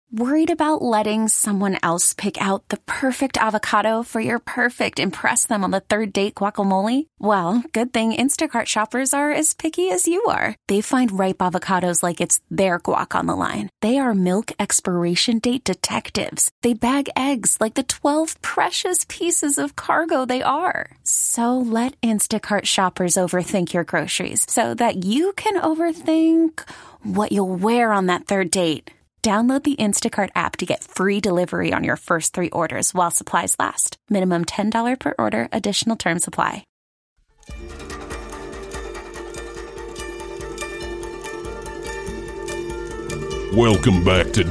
Worried about letting someone else pick out the perfect avocado for your perfect impress them on the third date guacamole? Well, good thing Instacart shoppers are as picky as you are. They find ripe avocados like it's their guac on the line. They are milk expiration date detectives. They bag eggs like the 12 precious pieces of cargo they are. So let Instacart shoppers overthink your groceries so that you can overthink what you'll wear on that third date. Download the Instacart app to get free delivery on your first 3 orders while supplies last. Minimum $10 per order. Additional terms apply. Welcome back to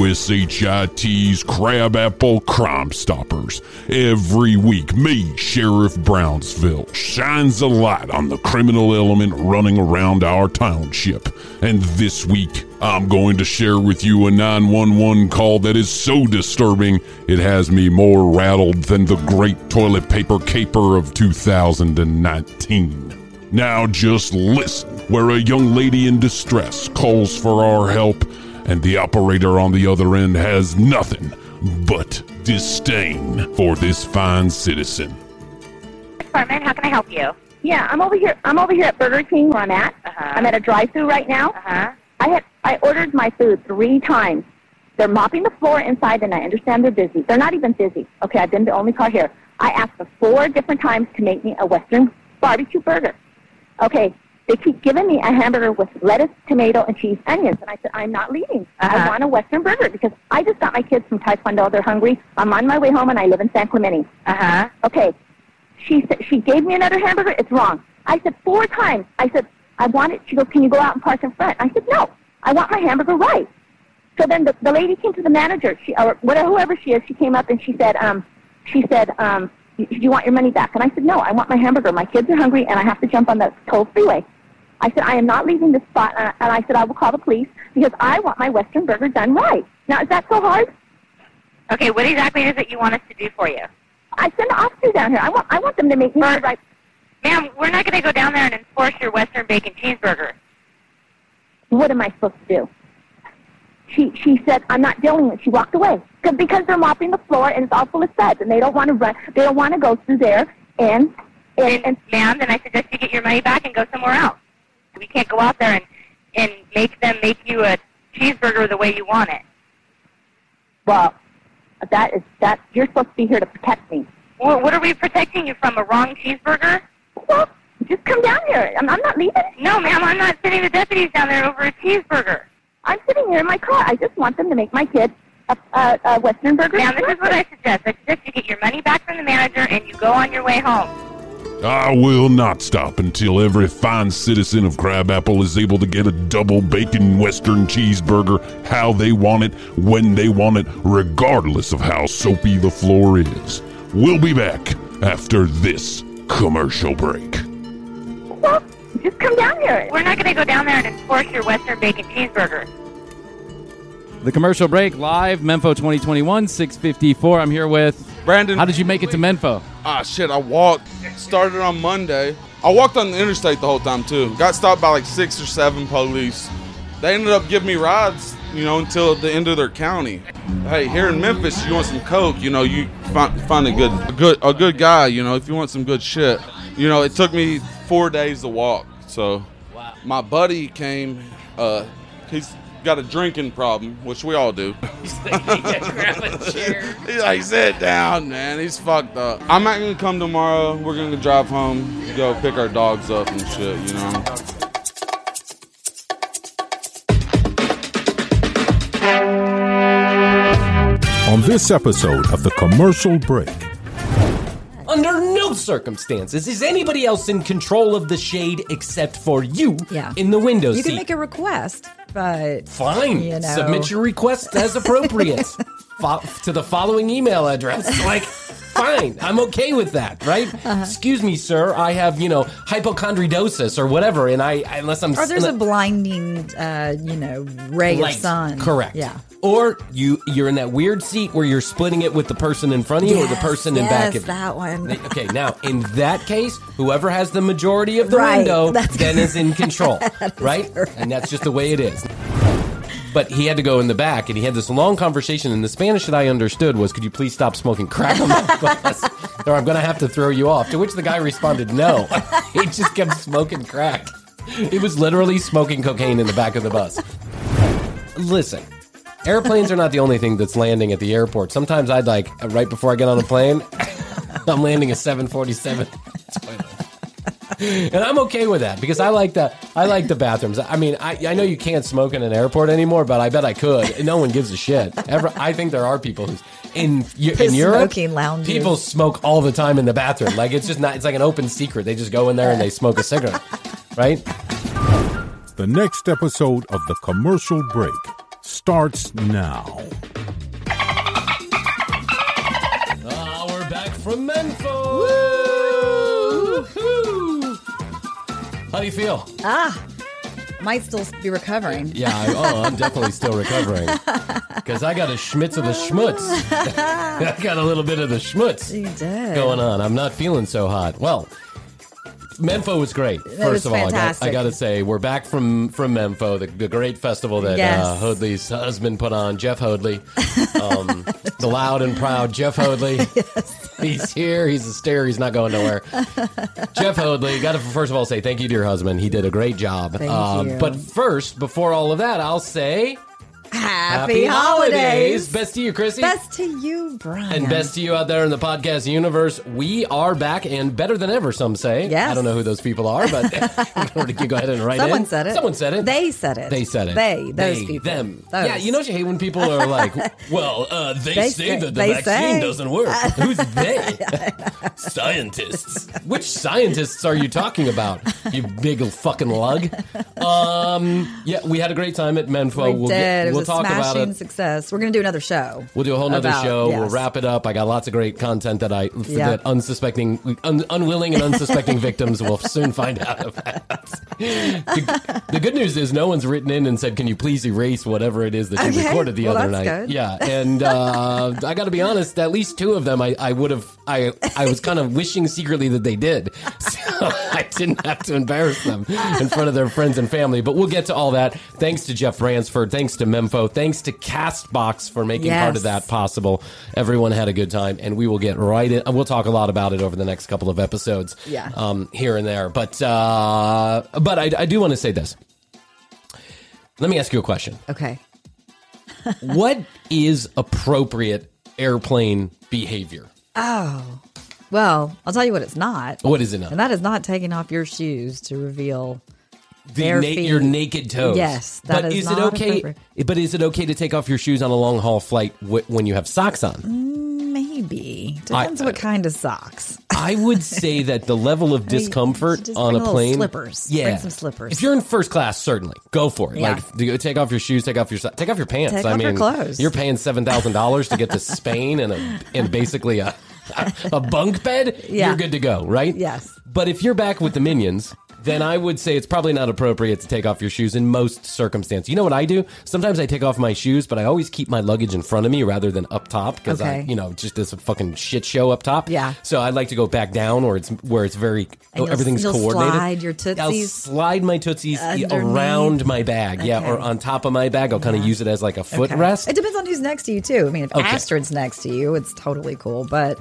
WSHIT's Crabapple Crime Stoppers. Every week, me, Sheriff Brownsville, shines a light on the criminal element running around our township. And this week, I'm going to share with you a 911 call that is so disturbing, it has me more rattled than the great toilet paper caper of 2019. Now just listen, where a young lady in distress calls for our help, and the operator on the other end has nothing but disdain for this fine citizen. Department, how can I help you? Yeah, I'm over here at Burger King where I'm at. I'm at a drive-thru right now. I ordered my food 3 times. They're mopping the floor inside, and I understand they're busy. They're not even busy. Okay, I've been the only car here. I asked them 4 different times to make me a Western barbecue burger. Okay, they keep giving me a hamburger with lettuce, tomato, and cheese, onions. And I said, I'm not leaving. I want a Western burger because I just got my kids from Taekwondo. They're hungry. I'm on my way home, and I live in San Clemente. Okay, she gave me another hamburger. It's wrong. I said 4 times. I said, I want it. She goes, can you go out and park in front? I said, no. I want my hamburger right. So then the lady came to the manager, or whoever she is. She came up and she said, do you want your money back? And I said, no, I want my hamburger. My kids are hungry, and I have to jump on the toll freeway. I said, I am not leaving this spot. And I said, I will call the police because I want my Western burger done right. Now, is that so hard? Okay, what exactly is it you want us to do for you? I send the officers down here. I want them to make me the right. Ma'am, we're not going to go down there and enforce your Western bacon cheeseburger. What am I supposed to do? She said, I'm not dealing with it. She walked away. Because they're mopping the floor, and it's all full of suds, and they don't want to run. They don't want to go through there. And ma'am, then I suggest you get your money back and go somewhere else. We can't go out there and make them make you a cheeseburger the way you want it. Well, that you're supposed to be here to protect me. Well, what are we protecting you from, a wrong cheeseburger? Well, just come down here. I'm not leaving. No, ma'am, I'm not sending the deputies down there over a cheeseburger. I'm sitting here in my car. I just want them to make my kid a Western burger. Ma'am, this is what I suggest. I suggest you get your money back from the manager and you go on your way home. I will not stop until every fine citizen of Crabapple is able to get a double bacon Western cheeseburger how they want it, when they want it, regardless of how soapy the floor is. We'll be back after this commercial break. Well, just come down here. We're not going to go down there and enforce your Western bacon cheeseburger. The commercial break, live, Menfo 2021, 6:54. I'm here with Brandon. How did you make it to Menfo? I walked. Started on Monday. I walked on the interstate the whole time, too. Got stopped by like 6 or 7 police. They ended up giving me rides, until the end of their county. Hey, here in Memphis, you want some coke, you find a good guy, if you want some good shit. It took me 4 days to walk. So my buddy came, he's got a drinking problem, which we all do. Grab a chair. He's like, sit down, man. He's fucked up. I'm not going to come tomorrow. We're going to drive home, go pick our dogs up and shit, On this episode of The Commercial Break. Under no circumstances is anybody else in control of the shade except for you in the window seat. You can make a request, but... Fine. Submit your request as appropriate to the following email address. Fine. I'm okay with that, right? Excuse me, sir. I have, hypochondridosis or whatever, and unless I'm... Or there's a blinding, ray of sun. Correct. Yeah. Or you're in that weird seat where you're splitting it with the person in front of you or the person in back of you. Yes, that one. Okay, now, in that case, whoever has the majority of the window then is in control, right? And that's just the way it is. But he had to go in the back, and he had this long conversation. And the Spanish that I understood was, "Could you please stop smoking crack on my bus, or I'm going to have to throw you off?" To which the guy responded, "No." He just kept smoking crack. It was literally smoking cocaine in the back of the bus. Listen, airplanes are not the only thing that's landing at the airport. Sometimes I'd like, right before I get on a plane, I'm landing a 747 toilet. And I'm okay with that because I like the bathrooms. I mean, I know you can't smoke in an airport anymore, but I bet I could. And no one gives a shit. I think there are people who's in Europe, smoking lounges. People smoke all the time in the bathroom. Like it's just not. It's like an open secret. They just go in there and they smoke a cigarette, right? The next episode of The Commercial Break starts now. We're back from Menfo. Woo-hoo. How do you feel? Might still be recovering. Yeah, I'm definitely still recovering. Because I got a schmitz of the schmutz. I got a little bit of the schmutz going on. I'm not feeling so hot. Well, Menfo was great. First of all, I got to say, we're back from Menfo, the great festival that Hoadley's husband put on, Jeff Hoadley. The loud and proud Jeff Hoadley. Yes. He's here. He's a stare. He's not going nowhere. Jeff Hoadley, got to first of all say thank you to your husband. He did a great job. Thank you. But first, before all of that, I'll say... Happy holidays. Best to you, Chrissy. Best to you, Brian. And best to you out there in the podcast universe. We are back and better than ever, some say. Yes. I don't know who those people are, but you go ahead and write Someone in. said it. Someone said it. They said it. They said it. Those people. Them. Those. Yeah, you know what you hate when people are like, well, they say that the vaccine doesn't work. Who's they? Scientists. Which scientists are you talking about, you big fucking lug? Yeah, we had a great time at Menfo. We did. We'll talk about it. Success. We're going to do another show. We'll do a whole nother show. Yes. We'll wrap it up. I got lots of great content that that unwilling and unsuspecting victims will soon find out about. The good news is no one's written in and said, "Can you please erase whatever it is that you recorded the other night?" Good. Yeah, and I got to be honest. At least two of them, I was kind of wishing secretly that they did, so I didn't have to embarrass them in front of their friends and family. But we'll get to all that. Thanks to Jeff Bransford. Thanks to Menfo. Thanks to Castbox for making part of that possible. Everyone had a good time, and we will get right in. We'll talk a lot about it over the next couple of episodes, here and there. But I do want to say this. Let me ask you a question. Okay. What is appropriate airplane behavior? Oh, well, I'll tell you what it's not. What is it not? And that is not taking off your shoes to reveal your naked toes. Yes, that is not appropriate. But is it okay to take off your shoes on a long haul flight when you have socks on? Maybe. Depends what kind of socks. I would say that the level of discomfort on a plane. Slippers. Yeah. Bring some slippers. If you're in first class, certainly go for it. Yeah. Like, take off your shoes, take off your pants. Take off your clothes. You're paying $7,000 to get to Spain and basically a bunk bed. Yeah. You're good to go, right? Yes. But if you're back with the minions, then I would say it's probably not appropriate to take off your shoes in most circumstances. You know what I do? Sometimes I take off my shoes, but I always keep my luggage in front of me rather than up top because just this fucking shit show up top. Yeah. So I'd like to go back down where it's very everything's coordinated. Slide your tootsies. I'll slide my tootsies around my bag, or on top of my bag. I'll kind of use it as like a footrest. It depends on who's next to you too. I mean, if Astrid's next to you, it's totally cool, but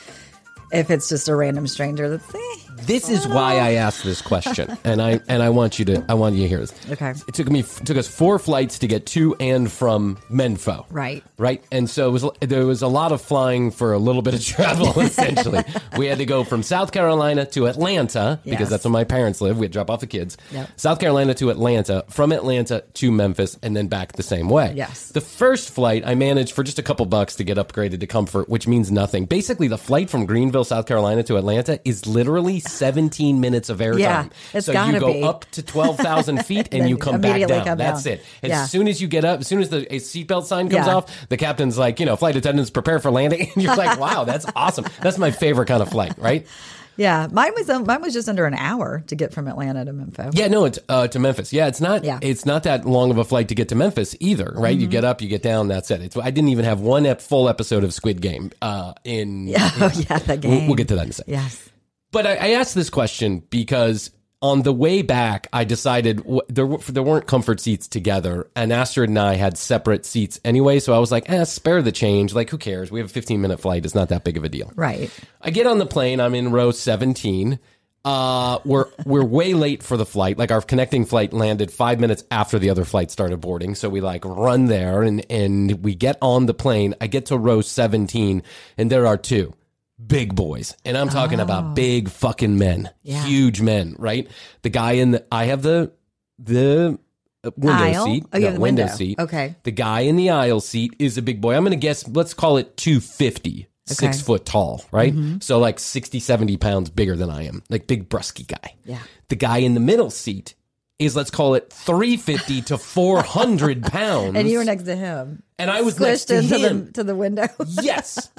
if it's just a random stranger, this is why I asked this question, and I want you to hear this. Okay. It took us 4 flights to get to and from Menfo. Right. And so there was a lot of flying for a little bit of travel. Essentially, we had to go from South Carolina to Atlanta because that's where my parents live. We had to drop off the kids. Yep. South Carolina to Atlanta, from Atlanta to Memphis, and then back the same way. Yes. The first flight I managed for just a couple bucks to get upgraded to comfort, which means nothing. Basically, the flight from Greenville, South Carolina to Atlanta is literally 17 minutes of airtime. Yeah, it's so gotta you go be. up to 12,000 feet and you come back down. That's down. it. As soon as you get up, as soon as the seatbelt sign comes off, the captain's like, flight attendants prepare for landing. And you're like, wow, that's awesome. That's my favorite kind of flight, right? Yeah, mine was just under an hour to get from Atlanta to Memphis. Yeah, no, it's to Memphis. Yeah, it's not. Yeah. It's not that long of a flight to get to Memphis either, right? Mm-hmm. You get up, you get down. That's it. I didn't even have one full episode of Squid Game. That game. We'll get to that in a second. Yes. But I asked this question because On the way back, I decided there weren't comfort seats together, and Astrid and I had separate seats anyway, so I was like, spare the change. Like, who cares? We have a 15-minute flight. It's not that big of a deal. Right. I get on the plane. I'm in row 17. We're way late for the flight. Like, our connecting flight landed 5 minutes after the other flight started boarding, so we, like, run there, and we get on the plane. I get to row 17, and there are two big boys, and I'm talking about big fucking men, huge men, right? The guy I have the window aisle? seat, you have the window window. seat. Okay. The guy in the aisle seat is a big boy. I'm going to guess, let's call it 250, 6 foot tall, right? So like 60, 70 pounds bigger than I am, like big brusky guy. Yeah. The guy in the middle seat is, let's call it 350 to 400 pounds. And you were next to him. And I was Squished next to into him. the window. Yes.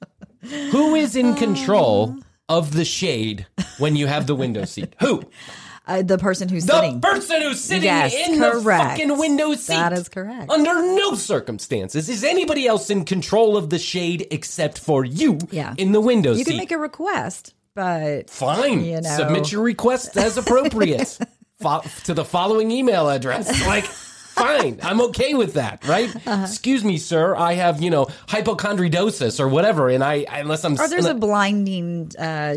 Who is in control of the shade when you have the window seat? Who? The person who's sitting. The person who's sitting Yes, in correct. the fucking window seat. That is correct. Under no circumstances is anybody else in control of the shade except for you in the window You seat. can make a request, but Fine. you know. Submit your request as appropriate to the following email address. Like, fine. I'm okay with that, right? Excuse me, sir. I have, hypochondridosis or whatever, and unless I'm... Or there's a blinding,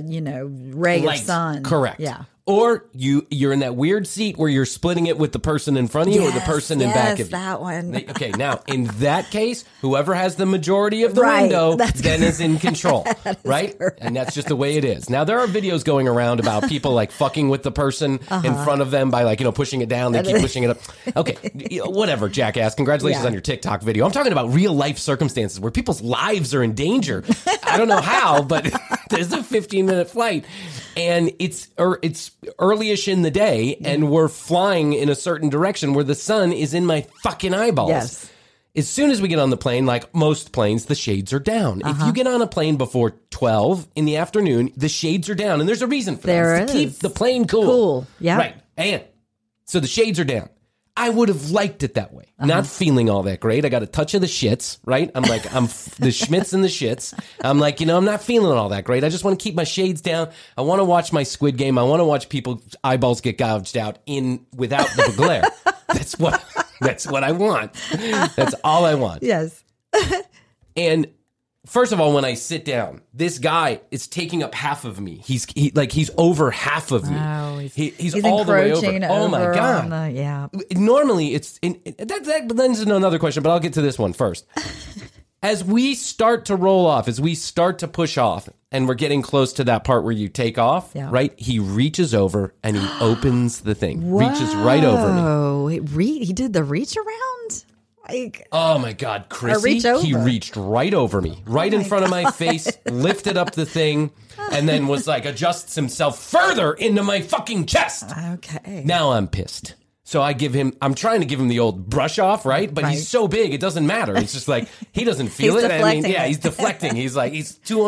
ray Light. of sun. Correct. Yeah. Or you're in that weird seat where you're splitting it with the person in front of you or the person in back of you. that one. Okay, now, in that case, whoever has the majority of the Right, window that's then is in control, right? correct. And that's just the way it is. Now, there are videos going around about people, like, fucking with the person in front of them by, like, pushing it down. They keep pushing it up. Okay, whatever, jackass. Congratulations on your TikTok video. I'm talking about real-life circumstances where people's lives are in danger. I don't know how, but there's a 15-minute flight, and it's early-ish in the day, and we're flying in a certain direction where the sun is in my fucking eyeballs. Yes. As soon as we get on the plane, like most planes, the shades are down. If you get on a plane before 12 in the afternoon, the shades are down, and there's a reason for that. There It's to is. keep the plane cool. Cool, yeah. Right. And so the shades are down. I would have liked it that way. Not feeling all that great. I got a touch of the shits, right? I'm like, the schmitz and the shits. I'm like, I'm not feeling all that great. I just want to keep my shades down. I want to watch my Squid Game. I want to watch people's eyeballs get gouged out without the glare. That's what I want. That's all I want. Yes. And first of all, when I sit down, this guy is taking up half of me. He's over half of me. Oh, he's all the way over. Oh my God. Normally that lends into another question, but I'll get to this one first. As we start to roll off, as we start to push off, and we're getting close to that part where you take off, right? He reaches over and he opens the thing. Reaches right over me. Oh, he did the reach around? Like, oh my God, Chrissy, he reached right over me, right in front of my face, lifted up the thing, and then was like, adjusts himself further into my fucking chest. Okay. Now I'm pissed. So I'm trying to give him the old brush off, right? But he's so big, it doesn't matter. It's just like, he doesn't feel He's it. deflecting he's deflecting. He's like,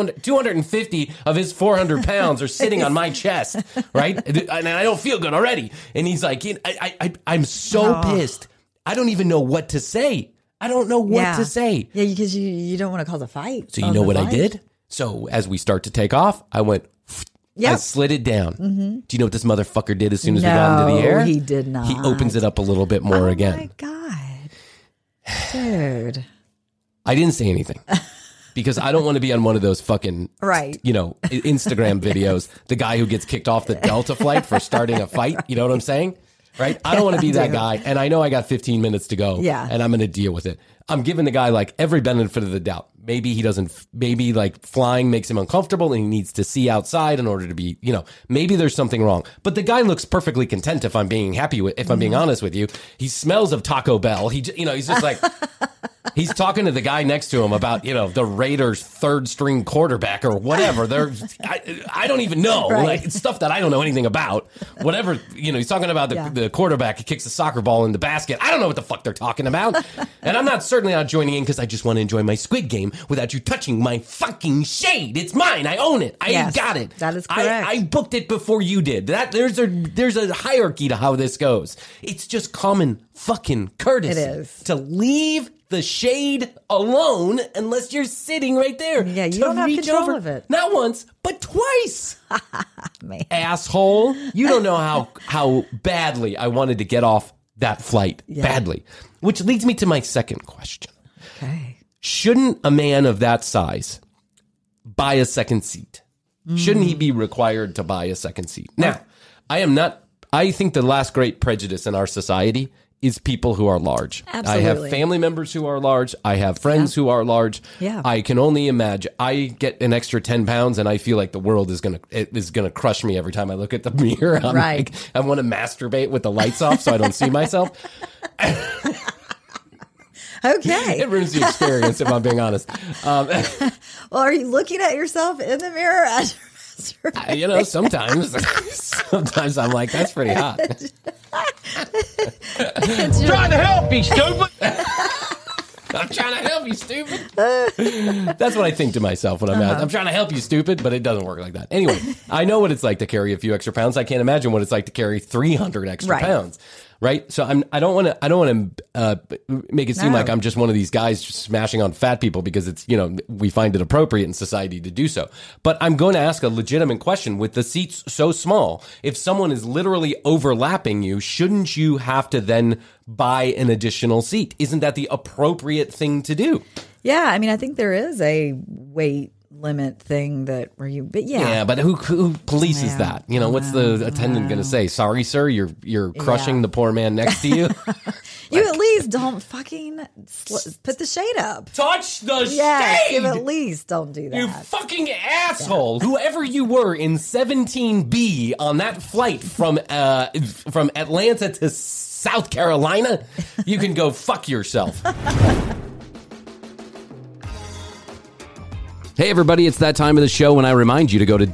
250 of his 400 pounds are sitting on my chest, right? And I don't feel good already. And he's like, I'm so pissed. I don't even know what to say. I don't know what to say. Yeah, because you don't want to cause a fight. So you know what I did? So as we start to take off, I went... I slid it down. Mm-hmm. Do you know what this motherfucker did as soon as we got into the air? He did not. He opens it up a little bit more again. Oh my God. Dude. I didn't say anything. Because I don't want to be on one of those fucking, Instagram videos. The guy who gets kicked off the Delta flight for starting a fight. You know what I'm saying? Right? I don't want to be that guy. And I know I got 15 minutes to go. Yeah. And I'm going to deal with it. I'm giving the guy like every benefit of the doubt. Maybe like flying makes him uncomfortable and he needs to see outside in order to be, maybe there's something wrong. But the guy looks perfectly content if I'm being honest with you. He smells of Taco Bell. He's just like, he's talking to the guy next to him about, the Raiders' third string quarterback or whatever. I don't even know. Right. Like, it's stuff that I don't know anything about. Whatever, he's talking about the quarterback who kicks the soccer ball in the basket. I don't know what the fuck they're talking about. And I'm certainly not joining in because I just want to enjoy my Squid Game without you touching my fucking shade. It's mine. I own it. I got it. That is correct. I booked it before you did. There's a hierarchy to how this goes. It's just common fucking courtesy. It is. To leave the shade alone unless you're sitting right there. Yeah, you don't have control of it. Not once, but twice. Man. Asshole. You don't know how badly I wanted to get off that flight. Yeah. Badly. Which leads me to my second question. Okay. Shouldn't a man of that size buy a second seat? Shouldn't he be required to buy a second seat? Now, I think the last great prejudice in our society is people who are large. Absolutely. I have family members who are large. I have friends who are large. Yeah. I can only imagine. I get an extra 10 pounds and I feel like the world is gonna crush me every time I look at the mirror. I'm Right. like, I want to masturbate with the lights off so I don't see myself. Okay. It ruins the experience if I'm being honest. Well, are you looking at yourself in the mirror as you're masturbating? Sometimes I'm like, that's pretty hot. Trying to help you, stupid. I'm trying to help you, stupid. That's what I think to myself when I'm trying to help you, stupid, but it doesn't work like that. Anyway, I know what it's like to carry a few extra pounds. I can't imagine what it's like to carry 300 extra pounds. Right. So I don't want to make it seem like I'm just one of these guys just smashing on fat people because it's, we find it appropriate in society to do so. But I'm going to ask a legitimate question. With the seats so small, if someone is literally overlapping you, shouldn't you have to then buy an additional seat? Isn't that the appropriate thing to do? Yeah. I mean, I think there is a weight limit thing but who polices that? What's the attendant going to say? Sorry, sir, you're crushing the poor man next to you. You at least don't fucking put the shade up. Touch the shade. You at least don't do that. You fucking asshole! Yeah. Whoever you were in 17B on that flight from Atlanta to South Carolina, you can go fuck yourself. Hey, everybody, it's that time of the show when I remind you to go to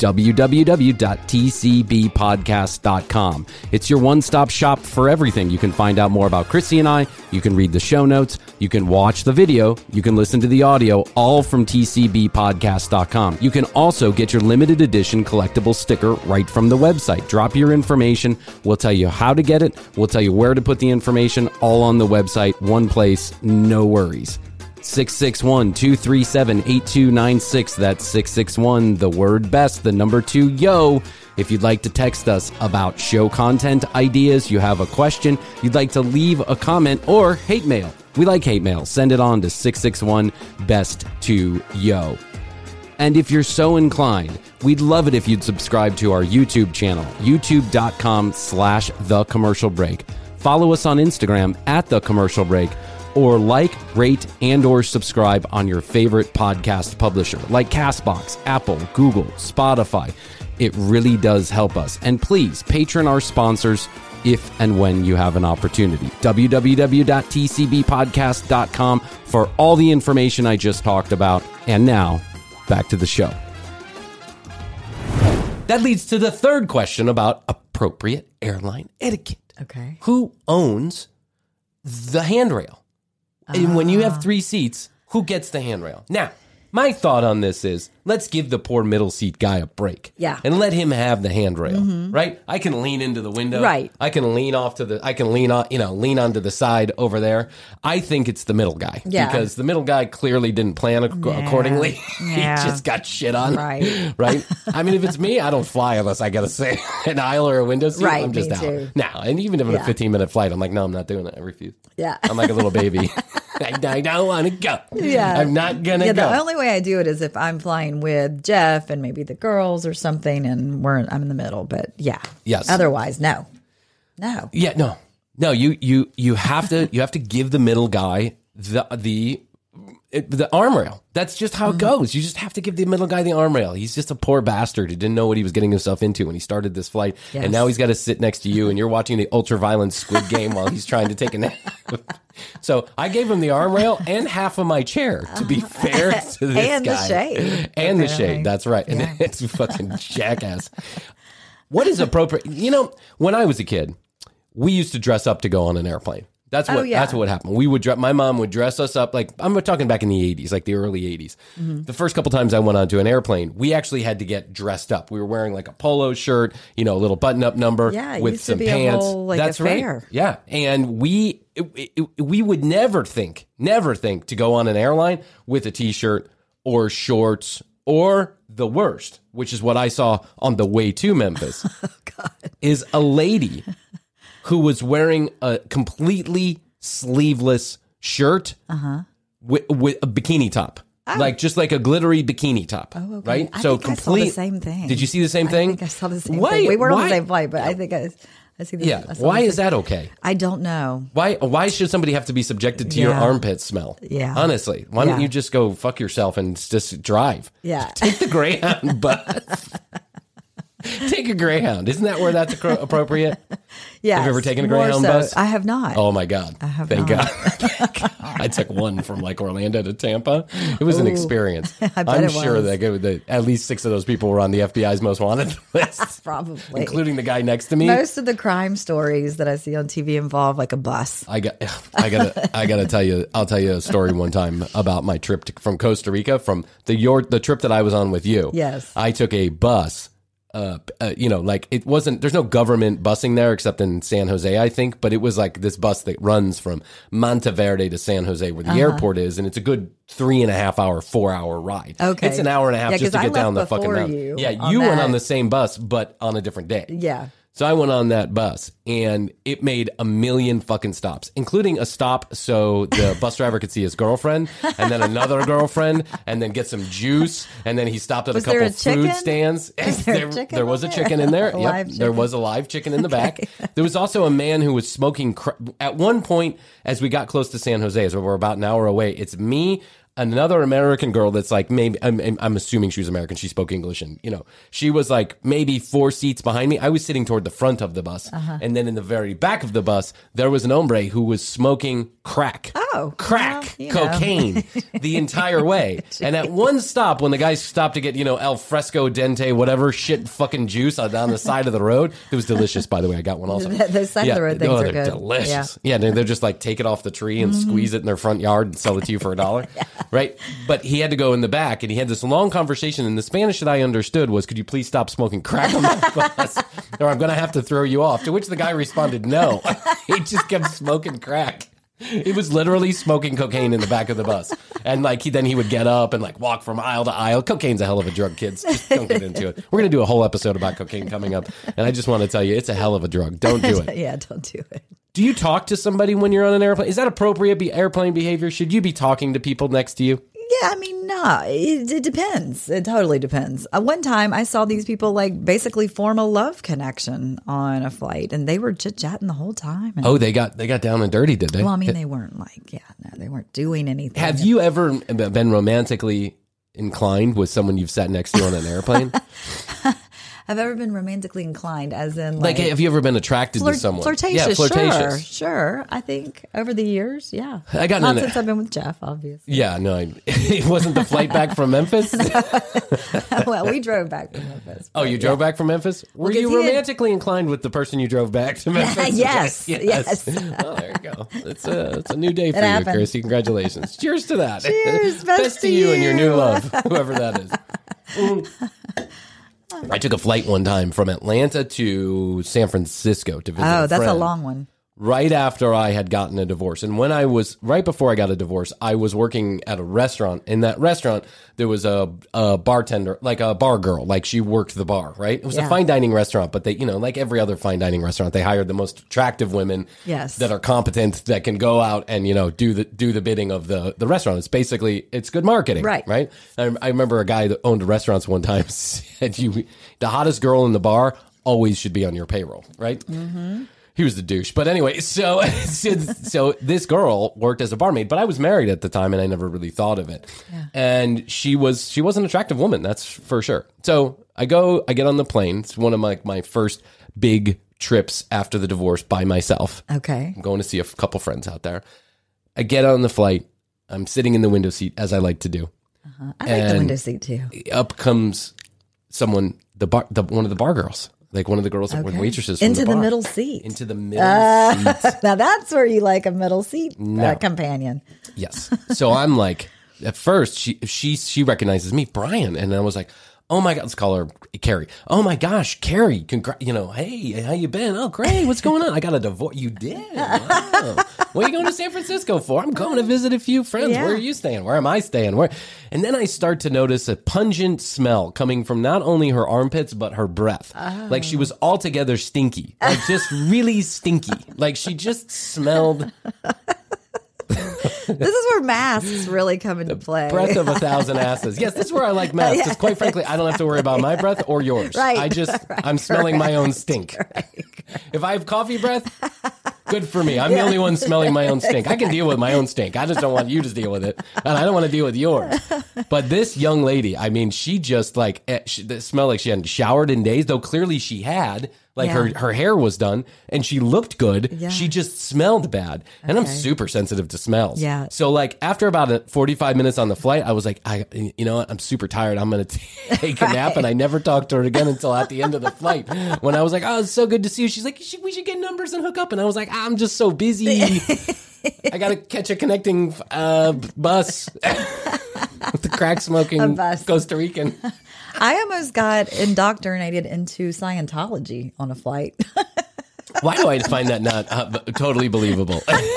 www.tcbpodcast.com. It's your one-stop shop for everything. You can find out more about Chrissy and I. You can read the show notes. You can watch the video. You can listen to the audio, all from tcbpodcast.com. You can also get your limited edition collectible sticker right from the website. Drop your information. We'll tell you how to get it. We'll tell you where to put the information, all on the website. One place, no worries. 661-237-8296. That's 661, the word best, the number 2, yo. If you'd like to text us about show content ideas, you have a question, you'd like to leave a comment or hate mail. We like hate mail. Send it on to 661-BEST2YO. And if you're so inclined, we'd love it if you'd subscribe to our YouTube channel, youtube.com/thecommercialbreak. Follow us on Instagram @thecommercialbreak. Or like, rate, and or subscribe on your favorite podcast publisher like CastBox, Apple, Google, Spotify. It really does help us. And please, patron our sponsors if and when you have an opportunity. www.tcbpodcast.com for all the information I just talked about. And now, back to the show. That leads to the third question about appropriate airline etiquette. Okay. Who owns the handrail? And when you have 3 seats, who gets the handrail? Now, my thought on this is, let's give the poor middle seat guy a break. Yeah. And let him have the handrail, right? I can lean into the window. Right. I can lean onto the side over there. I think it's the middle guy. Yeah. Because the middle guy clearly didn't plan accordingly. Yeah. He just got shit on. Right. Right? I mean, if it's me, I don't fly unless I got to say an aisle or a window seat. Right, I'm just me out. too. Now, and even if it's a 15-minute flight, I'm like, no, I'm not doing it. I refuse. Yeah. I'm like a little baby. I don't want to go. Yeah. I'm not going to go. The only way I do it is if I'm flying with Jeff and maybe the girls or something, and I'm in the middle. But yeah. Yes. Otherwise, no. Yeah, no. You have to give the middle guy the arm rail. That's just how it goes. You just have to give the middle guy the arm rail. He's just a poor bastard who didn't know what he was getting himself into when he started this flight. Yes. And now he's got to sit next to you and you're watching the ultra-violent Squid Game while he's trying to take a nap. So I gave him the arm rail and half of my chair, to be fair to this and guy. The shade. And the shade. That's right. Yeah. And it's fucking jackass. What is appropriate? When I was a kid, we used to dress up to go on an airplane. That's what happened. We would my mom would dress us up, like, I'm talking back in the 80s, like the early 80s. The first couple times I went onto an airplane, we actually had to get dressed up. We were wearing like a polo shirt, a little button-up number with some pants. That's right. Yeah. And we we would never think to go on an airline with a T-shirt or shorts or the worst, which is what I saw on the way to Memphis, is a lady who was wearing a completely sleeveless shirt with a bikini top. Like just like a glittery bikini top, right? I think I saw the same thing. Did you see the same thing? I think I saw the same thing. We weren't on the same flight, but I think I see the Yeah. Why is that okay? I don't know. Why should somebody have to be subjected to your armpit smell? Yeah. Honestly, why don't you just go fuck yourself and just drive? Yeah. Take the Greyhound bus. Take a Greyhound. Isn't that where that's appropriate? Yeah. Have you ever taken a Greyhound bus? I have not. Oh my God. I have Thank not. God. I took one from like Orlando to Tampa. It was an experience. I bet I'm it sure was. that at least 6 of those people were on the FBI's most wanted list. Probably. Including the guy next to me. Most of the crime stories that I see on TV involve like a bus. I gotta tell you. I'll tell you a story one time about my trip from Costa Rica, from the trip that I was on with you. Yes, I took a bus. Like it wasn't. There's no government busing there except in San Jose, I think. But it was like this bus that runs from Monteverde to San Jose, where the airport is, and it's a good 3.5 hour, 4 hour ride. Okay, it's an hour and a half just to get down the fucking mountain. You went on the same bus, but on a different day. Yeah. So I went on that bus, and it made a million fucking stops, including a stop so the bus driver could see his girlfriend, and then another girlfriend, and then get some juice, and then he stopped at a couple food stands. There was a chicken in there. Yep, there was a live chicken in the back. There was also a man who was smoking. At one point, as we got close to San Jose, as we were about an hour away, it's me, another American girl that's like, maybe I'm assuming she was American. She spoke English, and she was like maybe 4 seats behind me. I was sitting toward the front of the bus, and then in the very back of the bus there was an hombre who was smoking crack. Cocaine the entire way. And at one stop, when the guy stopped to get El Fresco Dente whatever shit fucking juice down the side of the road, it was delicious, by the way. I got one also. Those side of the road things are they're good. delicious. Yeah, they're just like take it off the tree and squeeze it in their front yard and sell it to you for $1. Right? But he had to go in the back, and he had this long conversation, and the Spanish that I understood was, could you please stop smoking crack on my bus, or I'm going to have to throw you off. To which the guy responded, no. He just kept smoking crack. He was literally smoking cocaine in the back of the bus. And like he would get up and like walk from aisle to aisle. Cocaine's a hell of a drug, kids. Just don't get into it. We're going to do a whole episode about cocaine coming up. And I just want to tell you, it's a hell of a drug. Don't do it. Yeah, don't do it. Do you talk to somebody when you're on an airplane? Is that appropriate airplane behavior? Should you be talking to people next to you? Yeah, I mean, no, it depends. It totally depends. One time I saw these people like basically form a love connection on a flight, and they were chit-chatting the whole time. And, they got down and dirty, did they? Well, I mean, they weren't they weren't doing anything. Have you ever been romantically inclined with someone you've sat next to on an airplane? I've ever been romantically inclined, as in like have you ever been attracted to someone? Flirtatious, yeah, flirtatious. Sure. I think over the years, yeah. I got not since I've been with Jeff, obviously. Yeah, no, it wasn't the flight back from Memphis. Well, we drove back from Memphis. Oh, you drove back from Memphis? Were you romantically inclined with the person you drove back to Memphis? Yes. Well, there you go. It's a new day for you, Chrissy. Congratulations. Cheers to that. Cheers. Best to you and your new love, whoever that is. I took a flight one time from Atlanta to San Francisco to visit a friend. Oh, that's a long one. Right after I had gotten a divorce. And right before I got a divorce, I was working at a restaurant. In that restaurant, there was a bartender, like a bar girl, like she worked the bar, right? It was a fine dining restaurant, but they, like every other fine dining restaurant, they hired the most attractive women that are competent, that can go out and, do the bidding of the restaurant. It's basically, it's good marketing, right? I remember a guy that owned restaurants one time said, the hottest girl in the bar always should be on your payroll, right? Mm-hmm. He was the douche. But anyway, so this girl worked as a barmaid, but I was married at the time and I never really thought of it. Yeah. And she was an attractive woman, that's for sure. So I get on the plane. It's one of my first big trips after the divorce by myself. Okay. I'm going to see a couple friends out there. I get on the flight. I'm sitting in the window seat, as I like to do. I like the window seat too. Up comes someone, one of the bar girls. Like one of the girls that were waitresses from into the bar. middle seat. Into the middle seat. Now that's where you like a middle seat companion. Yes. So I'm like, at first she recognizes me, Brian, and I was like, Oh my God, let's call her Carrie. Oh my gosh, Carrie, hey, how you been? Oh, great, what's going on? I got a divorce. You did? Wow. What are you going to San Francisco for? I'm going to visit a few friends. Yeah. Where are you staying? Where am I staying? Where? And then I start to notice a pungent smell coming from not only her armpits, but her breath. Oh. Like she was altogether stinky, like just really stinky. Like she just smelled... This is where masks really come into play. Breath of 1,000 asses. Yes, this is where I like masks. Because quite frankly, I don't have to worry about my breath or yours. Right. I'm smelling my own stink. If I have coffee breath, good for me. I'm the only one smelling my own stink. I can deal with my own stink. I just don't want you to deal with it. And I don't want to deal with yours. But this young lady, I mean, she just it smelled like she hadn't showered in days, though clearly she had. Like her hair was done and she looked good. Yeah. She just smelled bad. And I'm super sensitive to smells. Yeah. So like after about 45 minutes on the flight, I was like, you know what? I'm super tired. I'm going to take a nap. And I never talked to her again until at the end of the flight when I was like, oh, it's so good to see you. She's like, we should get numbers and hook up. And I was like, I'm just so busy. I got to catch a connecting bus with the crack smoking Costa Rican. I almost got indoctrinated into Scientology on a flight. Why do I find that not totally believable?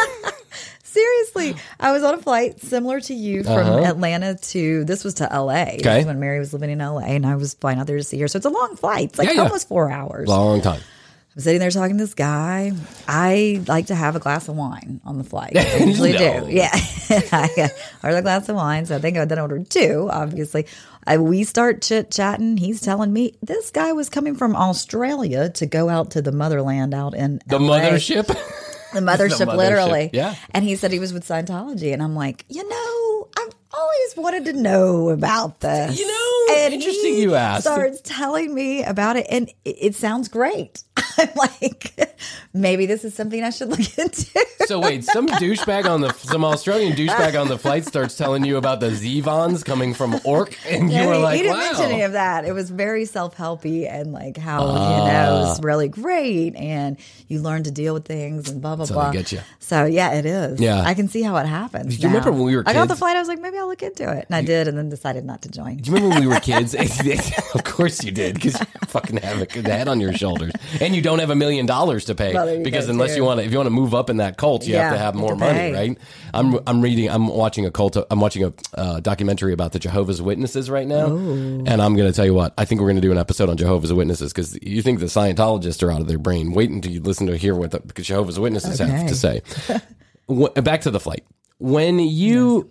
Seriously, I was on a flight similar to you from Atlanta this was to LA. Okay. This was when Mary was living in LA and I was flying out there to see her. So it's a long flight. It's like almost 4 hours. Long time. I'm sitting there talking to this guy. I like to have a glass of wine on the flight. I usually do. Yeah. I ordered a glass of wine. So I think I then ordered 2, obviously. We start chit-chatting. He's telling me this guy was coming from Australia to go out to the motherland out in the LA. Mothership? The mothership, literally. Yeah. And he said he was with Scientology. And I'm like, I've always wanted to know about this. And interesting you asked. Starts telling me about it. And it sounds great. I'm like, maybe this is something I should look into. So wait, some Australian douchebag on the flight starts telling you about the Zevons coming from Orc, and you were like, he didn't wow. mention any of that. It was very self-helpy and like how it's really great, and you learn to deal with things and blah blah blah. Get you. So yeah, it is. Yeah, I can see how it happens. Do you remember when we were kids? I got off the flight. I was like, maybe I'll look into it, and I did, and then decided not to join. Do you remember when we were kids? Of course you did, because you fucking have a head on your shoulders, and you don't have $1 million to pay because if you want to move up in that cult, you have to have more money, right? I'm watching a documentary about the Jehovah's Witnesses right now. Ooh. And I'm going to tell you what, I think we're going to do an episode on Jehovah's Witnesses because you think the Scientologists are out of their brain. Wait until you listen to hear what the Jehovah's Witnesses have to say. Back to the flight. When you...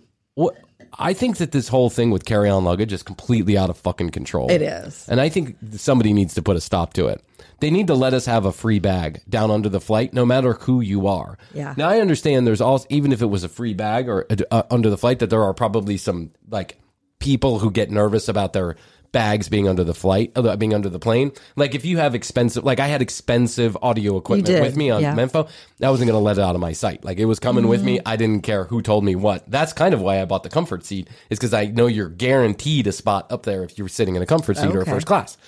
I think that this whole thing with carry-on luggage is completely out of fucking control. It is. And I think somebody needs to put a stop to it. They need to let us have a free bag down under the flight, no matter who you are. Yeah. Now, I understand there's also, even if it was a free bag or under the flight, that there are probably some like people who get nervous about their bags being under the being under the plane. Like if you have I had expensive audio equipment with me on Menfo, I wasn't going to let it out of my sight. Like it was coming with me. I didn't care who told me what. That's kind of why I bought the comfort seat, is because I know you're guaranteed a spot up there if you're sitting in a comfort seat or first class.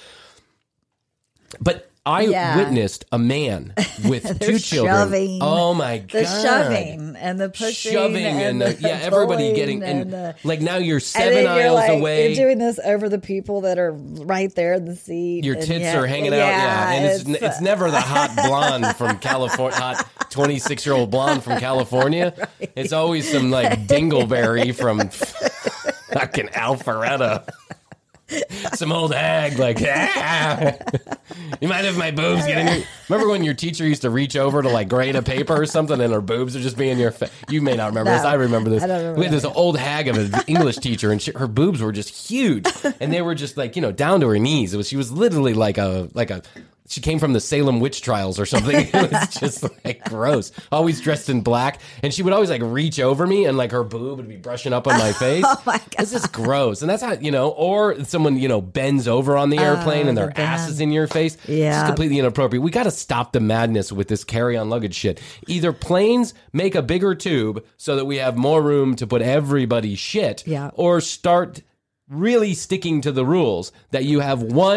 But I witnessed a man with 2 children. Shoving. Oh my God. The shoving and the pushing. And everybody getting, like now you're 7 aisles away. You're doing this over the people that are right there in the seat. Your tits are hanging out. Yeah. And it's never the hot blonde from California, hot 26-year-old blonde from California. Right. It's always some like dingleberry from fucking Alpharetta. Some old hag, like, you might have my boobs get in your... Remember when your teacher used to reach over to, like, grade a paper or something and her boobs would just be in your face? You may not remember this. I remember this. We had this old hag of an English teacher, and her boobs were just huge. And they were just, like, down to her knees. She was literally like a... She came from the Salem witch trials or something. It was just like gross. Always dressed in black. And she would always like reach over me and like her boob would be brushing up on my face. Oh my God. It's just gross. And that's how, or someone, bends over on the airplane and their ass is in your face. Yeah. It's just completely inappropriate. We got to stop the madness with this carry-on luggage shit. Either planes make a bigger tube so that we have more room to put everybody's shit, or start really sticking to the rules that you have one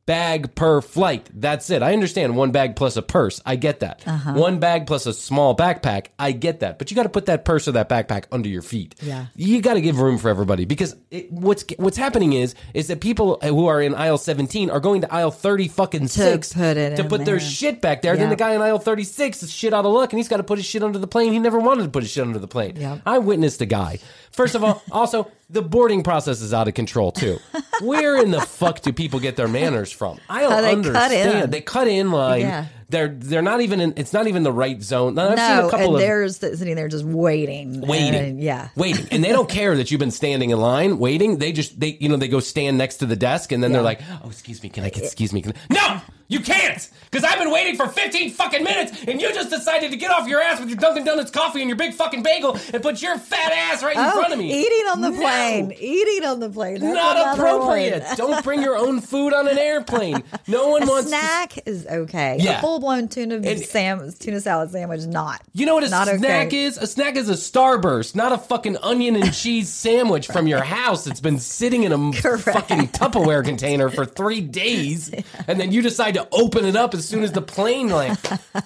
bag per flight. That's it. I understand 1 bag plus a purse. I get that. 1 bag plus a small backpack. I get that. But you got to put that purse or that backpack under your feet. Yeah. You got to give room for everybody because what's happening is that people who are in aisle 17 are going to aisle 30 fucking 6 to put their shit back there. Yeah. Then the guy in aisle 36 is shit out of luck and he's got to put his shit under the plane. He never wanted to put his shit under the plane. Yeah. I witnessed a guy. First of all, also, the boarding process is out of control, too. Where in the fuck do people get their manners from? I don't understand. They cut in line. Yeah. They're not even in, it's not even the right zone. Now, I've seen a couple and they're sitting there just waiting. Waiting. And they don't care that you've been standing in line waiting. They go stand next to the desk and then they're like, oh, excuse me, No! You can't! Because I've been waiting for 15 fucking minutes and you just decided to get off your ass with your Dunkin' Donuts coffee and your big fucking bagel and put your fat ass right in front of me. Eating on the plane. Eating on the plane. That's not appropriate. Don't bring your own food on an airplane. No one wants snack is okay. Yeah. A full-blown tuna salad sandwich, not. You know what a snack is? A snack is a Starburst, not a fucking onion and cheese sandwich from your house that's been sitting in a fucking Tupperware container for 3 days, and then you decide to open it up as soon as the plane lands.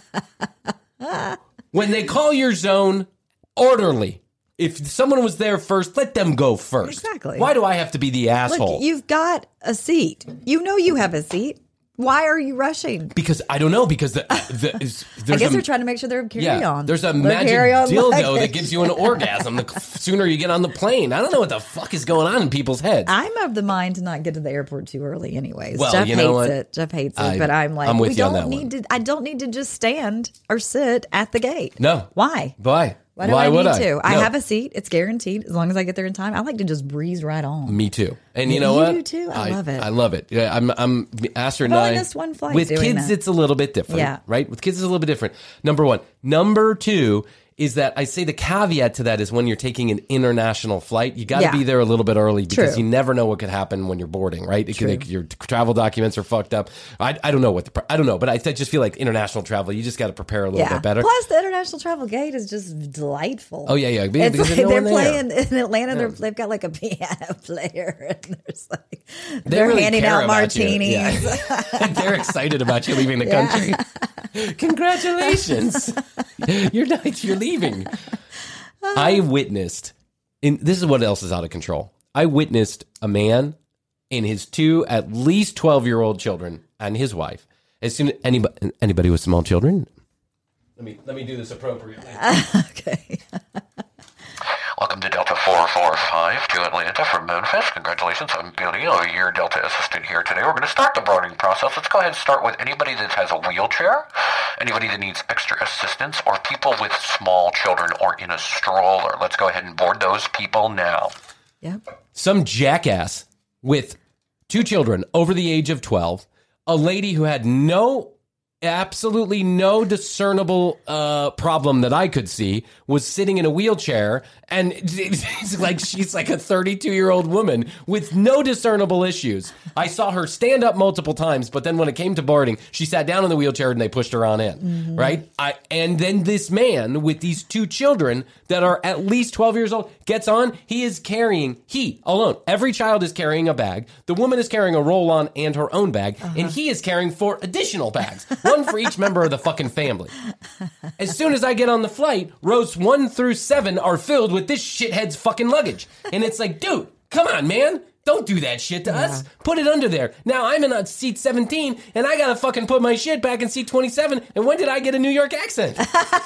When they call your zone, orderly. If someone was there first, let them go first. Exactly. Why do I have to be the asshole? Look, you've got a seat. You know you have a seat. Why are you rushing? Because I don't know. Because I guess they're trying to make sure they're carry-on. There's a magic dildo that gives you an orgasm the sooner you get on the plane. I don't know what the fuck is going on in people's heads. I'm of the mind to not get to the airport too early anyways. Well, Jeff you know hates it. Jeff hates it. But I'm like, I don't need to just stand or sit at the gate. No. Why? Why do I need to? I have a seat. It's guaranteed as long as I get there in time. I like to just breeze right on. Me too. And you know what? You do too. I love it. I love it. Yeah, I'm Aster and I've I. only missed one flight with doing kids, that. it's a little bit different. Yeah. Right? With kids, it's a little bit different. Number one. Number two is that I say the caveat to that is when you're taking an international flight, you got to be there a little bit early because you never know what could happen when you're boarding, right? Your travel documents are fucked up. I don't know I don't know, but I just feel like international travel, you just to prepare a little bit better. Plus, the international travel gate is just delightful. Oh, yeah. It's because like they're playing in Atlanta. They've got like a piano player, and there's like they're really handing out martinis. Yeah. They're excited about you leaving the country. Congratulations. You're leaving. I witnessed, this is what else is out of control. I witnessed a man and his 2 at least 12-year-old children and his wife. As soon as anybody with small children, let me do this appropriately. Okay. Welcome to Delta 445 to Atlanta from Memphis. Congratulations, I'm Billy, your Delta assistant here today. We're going to start the boarding process. Let's go ahead and start with anybody that has a wheelchair, anybody that needs extra assistance, or people with small children or in a stroller. Let's go ahead and board those people now. Yep. Some jackass with 2 children over the age of 12, a lady who had absolutely no discernible problem that I could see, was sitting in a wheelchair, and it's like she's like a 32-year-old woman with no discernible issues. I saw her stand up multiple times, but then when it came to boarding, she sat down in the wheelchair and they pushed her on in, right? And then this man with these 2 children that are at least 12 years old gets on. He alone. Every child is carrying a bag. The woman is carrying a roll-on and her own bag, and he is carrying 4 additional bags. One for each member of the fucking family. As soon as I get on the flight, rows 1 through 7 are filled with this shithead's fucking luggage. And it's like, dude, come on, man. Don't do that shit to us. Put it under there. Now I'm in seat 17, and I gotta fucking put my shit back in seat 27. And when did I get a New York accent?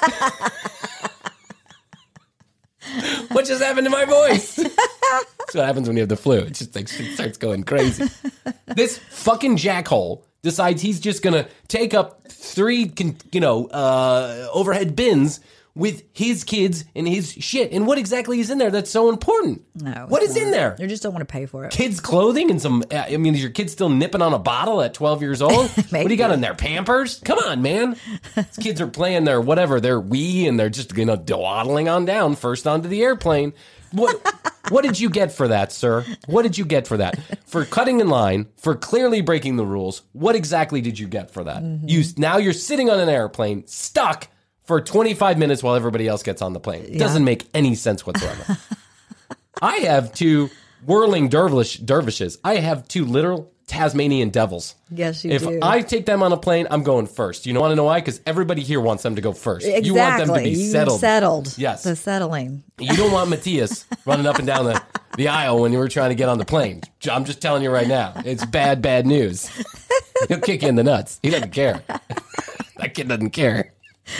What just happened to my voice? That's what happens when you have the flu. It just like shit starts going crazy. This fucking jackhole decides he's just gonna take up 3, overhead bins with his kids and his shit. And what exactly is in there that's so important? No. What is in there? You just don't want to pay for it. Kids' clothing and some, is your kid still nipping on a bottle at 12 years old? What do you got in there? Pampers? Come on, man. These kids are playing their Wii, and they're just, dawdling on down first onto the airplane. What did you get for that, sir? What did you get for that? For cutting in line, for clearly breaking the rules, what exactly did you get for that? Now you're sitting on an airplane, stuck for 25 minutes while everybody else gets on the plane. It doesn't make any sense whatsoever. I have 2 whirling dervishes. I have 2 literal Tasmanian devils. Yes, you if do. If I take them on a plane, I'm going first. You want to know why? Because everybody here wants them to go first. Exactly. You want them to be settled. Settled. Yes. The settling. You don't want Matthias running up and down the aisle when you were trying to get on the plane. I'm just telling you right now. It's bad news. He'll kick you in the nuts. He doesn't care. That kid doesn't care.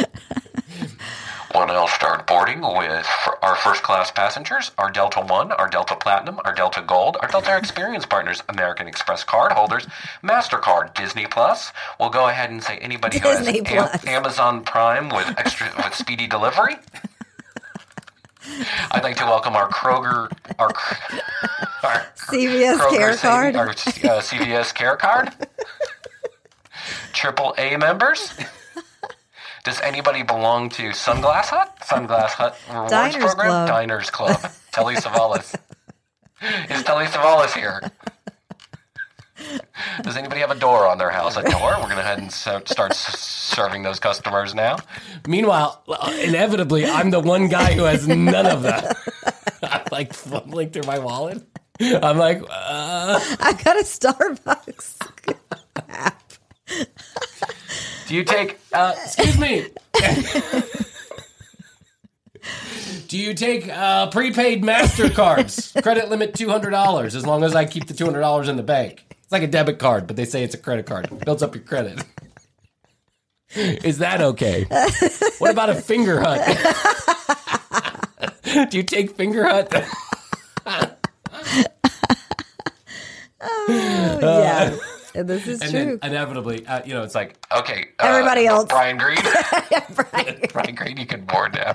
We'll now start boarding with our first class passengers, our Delta One, our Delta Platinum, our Delta Gold, our Delta Experience partners, American Express card holders, MasterCard, Disney Plus. We'll go ahead and say anybody who has Amazon Prime with speedy delivery. I'd like to welcome our Kroger, our CVS Kroger Care Card, our CVS Care Card, AAA members. Does anybody belong to Sunglass Hut? Sunglass Hut Rewards Diners Program? Club. Diners Club. Telly Savalas. Is Telly Savalas here? Does anybody have a door on their house? A door? We're going to head and start serving those customers now. Meanwhile, inevitably, I'm the one guy who has none of that. I'm like fumbling through my wallet. I'm like, I got a Starbucks app. Do you take, excuse me. Do you take prepaid MasterCards? Credit limit $200 as long as I keep the $200 in the bank. It's like a debit card, but they say it's a credit card. It builds up your credit. Is that okay? What about a Finger Hut? Do you take Finger Hut? Yeah. This is and true. Then inevitably, it's like, okay. Everybody else. Brian Green. Brian. Brian Green, you can board now.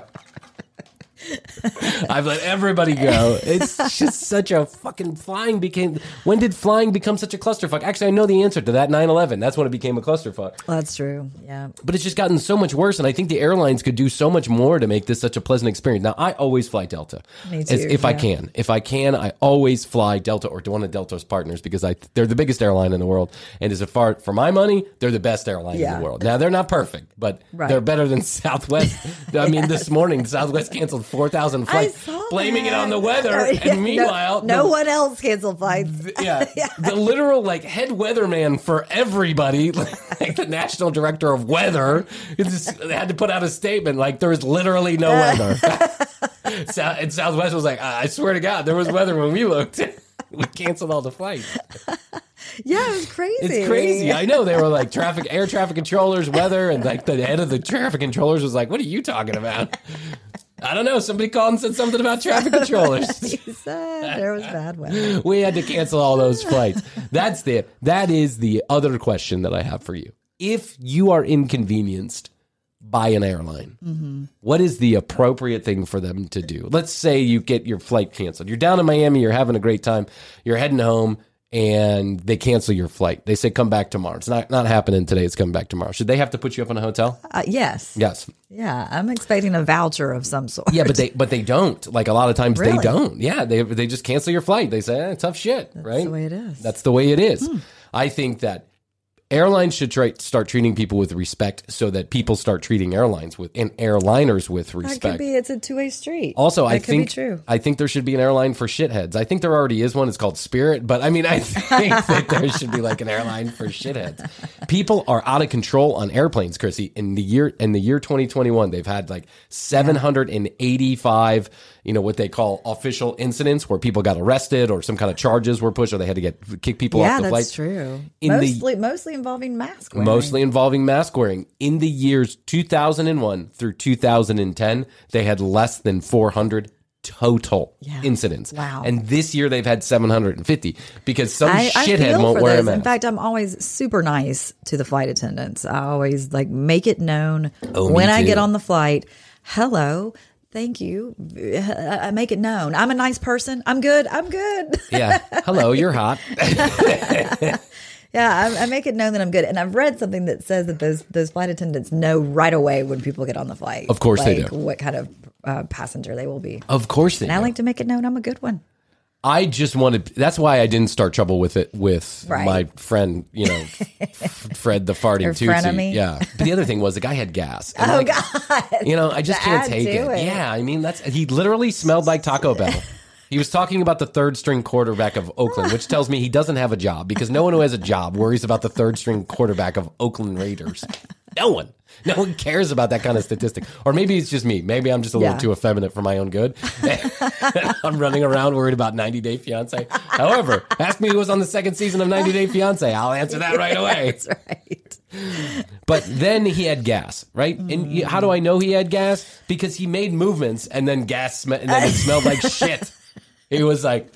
I've let everybody go. It's just such a fucking when did flying become such a clusterfuck? Actually, I know the answer to that, 9/11. That's when it became a clusterfuck. That's true, yeah. But it's just gotten so much worse, and I think the airlines could do so much more to make this such a pleasant experience. Now, I always fly Delta. Me too, If I can. If I can, I always fly Delta or one of Delta's partners because they're the biggest airline in the world. And for my money, they're the best airline in the world. Now, they're not perfect, but they're better than Southwest. I mean, this morning, Southwest canceled 4,000 flights, blaming it on the weather. And meanwhile, no one else canceled flights. The literal head weatherman for everybody, like the national director of weather, they had to put out a statement like there was literally no weather. And Southwest was like, I swear to God, there was weather when we looked. We canceled all the flights. Yeah, it was crazy. It's crazy. I know. They were like air traffic controllers, weather, and like the head of the traffic controllers was like, what are you talking about? I don't know. Somebody called and said something about traffic controllers. He said there was bad weather. We had to cancel all those flights. That is the other question that I have for you. If you are inconvenienced by an airline, what is the appropriate thing for them to do? Let's say you get your flight canceled. You're down in Miami. You're having a great time. You're heading home. And they cancel your flight. They say, come back tomorrow. It's not happening today. It's coming back tomorrow. Should they have to put you up in a hotel? Yes. Yes. Yeah, I'm expecting a voucher of some sort. Yeah, but they don't. Like a lot of times Really? they don't. Yeah, they just cancel your flight. They say, tough shit, right? That's the way it is. That's the way it is. I think that airlines should start treating people with respect so that people start treating airliners with respect. That could be. It's a two-way street. Also, that could be true. I think there should be an airline for shitheads. I think there already is one. It's called Spirit. But I mean, I think that there should be like an airline for shitheads. People are out of control on airplanes, Chrissy. In the year 2021, they've had like 785, what they call official incidents where people got arrested or some kind of charges were pushed or they had to kick people off the flight. Yeah, that's true. Mostly involving mask wearing. Mostly involving mask wearing. In the years 2001 through 2010, they had less than 400 total incidents. Wow. And this year they've had 750 because some shithead won't wear a mask. In fact, I'm always super nice to the flight attendants. I always make it known when I get on the flight. Hello. Thank you. I make it known. I'm a nice person. I'm good. Yeah. Hello, you're hot. Yeah, I make it known that I'm good. And I've read something that says that those flight attendants know right away when people get on the flight. Of course they do. What kind of passenger they will be. Of course they do. And I like to make it known I'm a good one. I just wanted. That's why I didn't start trouble with it with my friend, Fred the farting Tootsie. Frenemy. Yeah, but the other thing was the guy had gas. And God! I just can't take it. it. Yeah, I mean he literally smelled like Taco Bell. He was talking about the third string quarterback of Oakland, which tells me he doesn't have a job because no one who has a job worries about the third string quarterback of Oakland Raiders. No one. No one cares about that kind of statistic. Or maybe it's just me. Maybe I'm just a little too effeminate for my own good. I'm running around worried about 90 Day Fiancé. However, ask me who was on the second season of 90 Day Fiancé. I'll answer that right away. That's right. But then he had gas, right? And how do I know he had gas? Because he made movements and then and then it smelled like shit. He was like,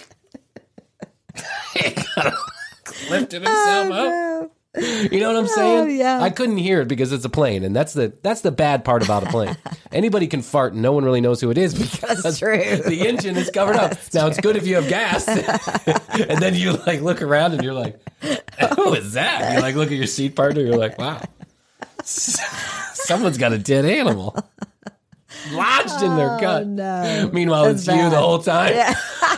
he kind of lifted himself up. You know what I'm saying? Yeah. I couldn't hear it because it's a plane, and that's the bad part about a plane. Anybody can fart, and no one really knows who it is because That's true. the engine is covered up. Now it's good if you have gas, and then you like look around and you're like, "Who is that?" You like look at your seat partner, you're like, "Wow, someone's got a dead animal lodged in their gut." No. Meanwhile, That's it's you bad. the whole time. Yeah.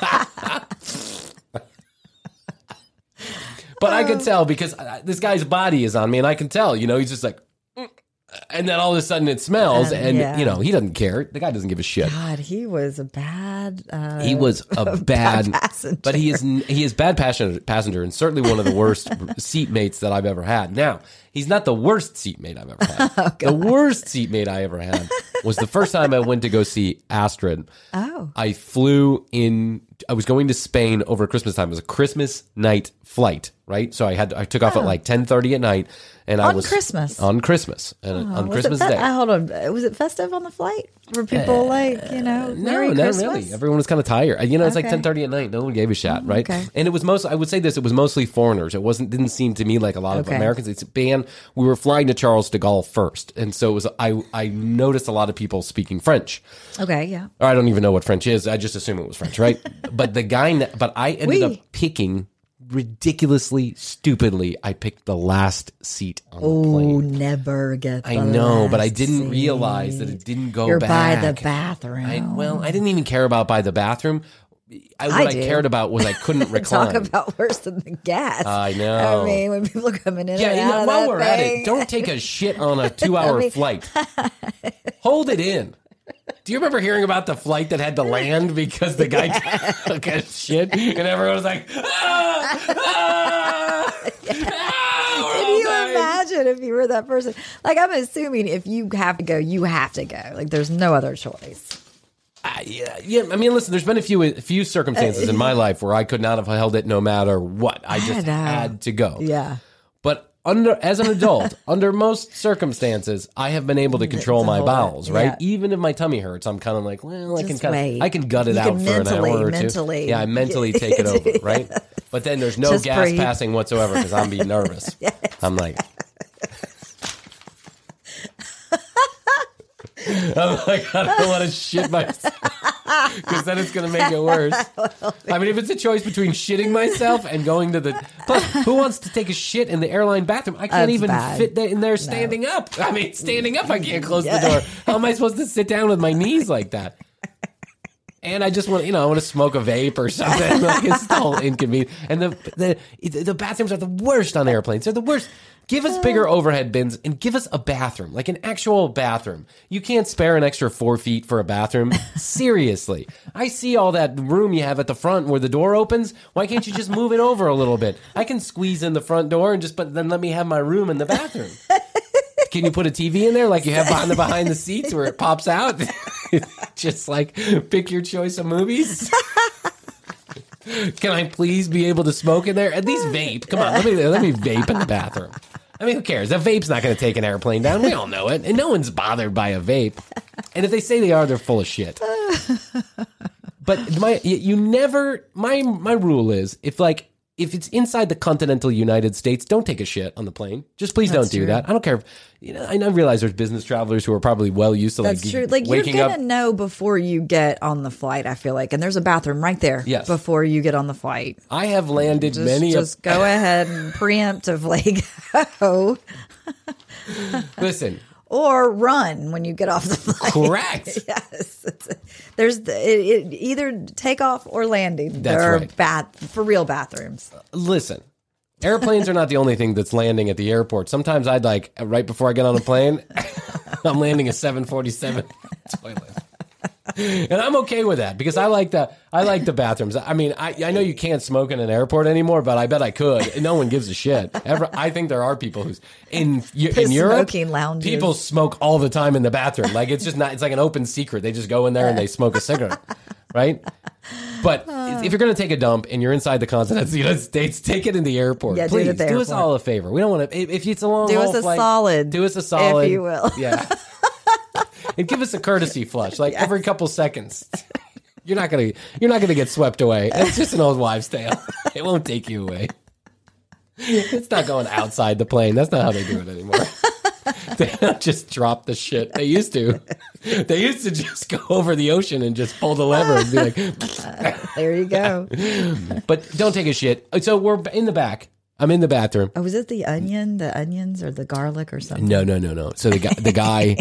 But I could tell because this guy's body is on me, and I can tell, you know, he's just like, and then all of a sudden it smells, and, you know, he doesn't care. The guy doesn't give a shit. God, he was a bad. He was a bad passenger. but he is bad passenger, and certainly one of the worst seatmates that I've ever had. Now, he's not the worst seatmate I've ever had. The worst seatmate I ever had was the first time I went to go see Astrid. Oh. I was going to Spain over Christmas time. It was a Christmas night flight, right? So I took off at like 10:30 at night, and On Christmas? On Christmas. And on Was Christmas it Day. Hold on. Was it festive on the flight? Were people No, Merry not Christmas? really. Everyone was kind of tired. You know, it's like Okay. 10:30 at night. No one gave a shit, right? okay. And it was I would say this, it was mostly foreigners. It didn't seem to me like a lot of Okay. Americans. It's we were flying to Charles de Gaulle first. And so it was, I noticed a lot of people speaking French. Okay, yeah. Or I don't even know what French is. I just assume it was French, right? But I ended up picking ridiculously, stupidly, I picked the last seat on the plane. Oh, never get the I know, but I last didn't seat. realize that it didn't go You're back. by the bathroom. I didn't even care about by the bathroom. What I do. cared about was I couldn't recline. Talk about worse than the gas. I know. I mean, when people are coming in Yeah, and you out know, of while that we're at thing. it, don't take a shit on a 2-hour I mean- flight. Hold it in. Do you remember hearing about the flight that had to land because the guy took a shit and everyone was like, Can you imagine if you were that person? Like, I'm assuming if you have to go, you have to go. Like, there's no other choice. Yeah. I mean, listen, there's been a few circumstances in my life where I could not have held it no matter what. I just had to go. Yeah. But as an adult, under most circumstances, I have been able to control my bowels, right? yeah. Even if my tummy hurts, I'm kind of like, well, Just I can gut it You out can for an hour or two. mentally. Yeah, I mentally take it over, right? But then there's no Just gas breathe. passing whatsoever because I'm being nervous. I'm like, I don't want to shit myself because then it's going to make it worse. I mean, if it's a choice between shitting myself and going to the... Plus, who wants to take a shit in the airline bathroom? I can't That's even bad. fit in there standing up. I mean, standing up, I can't close the door. How am I supposed to sit down with my knees like that? And I just want, I want to smoke a vape or something. Like, it's all inconvenient. And the bathrooms are the worst on airplanes. They're the worst. Give us bigger overhead bins and give us a bathroom, like an actual bathroom. You can't spare an extra 4 feet for a bathroom. Seriously. I see all that room you have at the front where the door opens. Why can't you just move it over a little bit? I can squeeze in the front door and then let me have my room in the bathroom. Can you put a TV in there like you have behind the seats where it pops out? Just like pick your choice of movies. Can I please be able to smoke in there? At least vape. Come on, let me vape in the bathroom. I mean, who cares? A vape's not going to take an airplane down. We all know it. And no one's bothered by a vape. And if they say they are, they're full of shit. But my rule is if it's inside the continental United States, don't take a shit on the plane. Just please don't do that. I don't care. I realize there's business travelers who are probably well used to That's true. Like, you're waking going up. to know before you get on the flight, I feel like. And there's a bathroom right there before you get on the flight. I have landed Just go ahead and preemptively go. Listen. Or run when you get off the flight. Correct. Yes. There's either takeoff or landing. That's there are right. For real bathrooms. Listen, airplanes are not the only thing that's landing at the airport. Sometimes I'd right before I get on a plane, I'm landing a 747 toilet. And I'm okay with that because I like the bathrooms. I mean, I know you can't smoke in an airport anymore, but I bet I could. And no one gives a shit. I think there are people who's in Europe, smoking lounges. People smoke all the time in the bathroom. Like it's just not. It's like an open secret. They just go in there and they smoke a cigarette, right? But if you're going to take a dump and you're inside the continental United States, take it in the airport. Yeah, please do us all a favor. We don't want to. If it's a long do haul us a flight, solid. Do us a solid, if you will. Yeah. And give us a courtesy flush, like every couple seconds. You're not gonna get swept away. It's just an old wives' tale. It won't take you away. It's not going outside the plane. That's not how they do it anymore. They don't just drop the shit. They used to. They used to just go over the ocean and just pull the lever and be like, there you go. But don't take a shit. So we're in the back. I'm in the bathroom. Oh, was it the onions or the garlic or something? No. So the guy.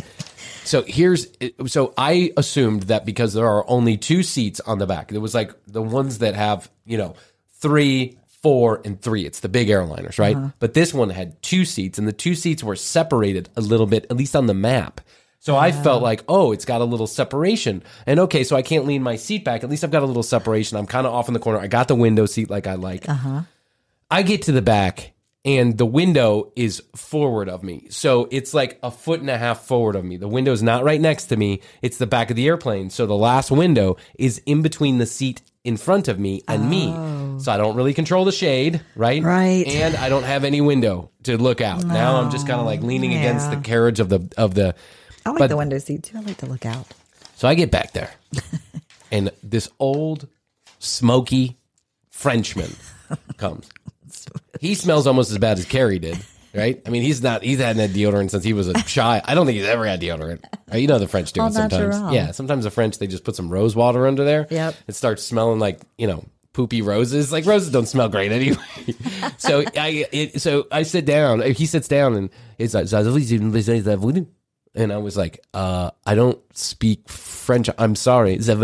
So I assumed that because there are only 2 seats on the back, it was like the ones that have 3, 4, and 3. It's the big airliners, right? Uh-huh. But this one had 2 seats, and the 2 seats were separated a little bit, at least on the map. So I felt like, it's got a little separation. And okay, so I can't lean my seat back. At least I've got a little separation. I'm kind of off in the corner. I got the window seat like I like. Uh-huh. I get to the back, and the window is forward of me. So it's like 1.5 feet forward of me. The window's not right next to me. It's the back of the airplane. So the last window is in between the seat in front of me and me. So I don't really control the shade, right? Right. And I don't have any window to look out. No. Now I'm just kind of like leaning against the carriage of the. I like the window seat too. I like to look out. So I get back there, and this old, smoky Frenchman comes. He smells almost as bad as Carrie did, right? I mean, he's hadn't had deodorant since he was a child. I don't think he's ever had deodorant. You know the French do it sometimes. Natural. Yeah, sometimes the French, they just put some rose water under there. Yep. It starts smelling like, poopy roses. Like roses don't smell great anyway. So I sit down. He sits down and it's like, and I was like, I don't speak French. I'm sorry. And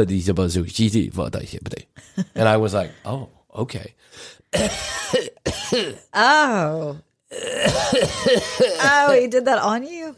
I was like, oh, okay. Oh, he did that on you?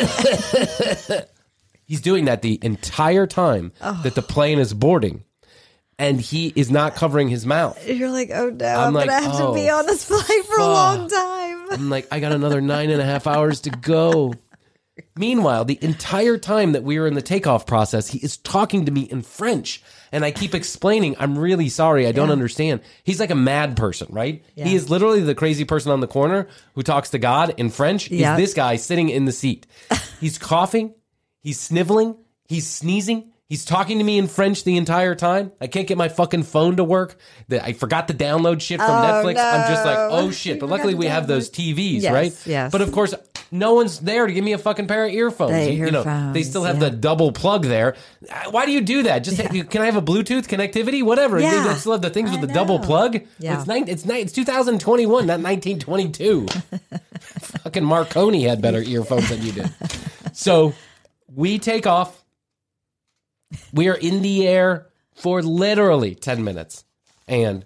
He's doing that the entire time that the plane is boarding, and he is not covering his mouth. You're like, oh no, I'm going to have to be on this flight for a long time. I'm like, I got another 9.5 hours to go. Meanwhile, the entire time that we were in the takeoff process, he is talking to me in French. And I keep explaining, I'm really sorry, I don't understand. He's like a mad person, right? Yeah. He is literally the crazy person on the corner who talks to God in French. He's this guy sitting in the seat. He's coughing, he's sniveling, he's sneezing. He's talking to me in French the entire time. I can't get my fucking phone to work. I forgot to download shit from Netflix. No. I'm just like, oh shit. But luckily we have those TVs, right? Yes. But of course, no one's there to give me a fucking pair of earphones. They still have the double plug there. Why do you do that? Just can I have a Bluetooth connectivity? Whatever. Yeah. They still have the things with the double plug. Yeah. It's 2021, not 1922. Fucking Marconi had better earphones than you did. So we take off. We are in the air for literally 10 minutes. And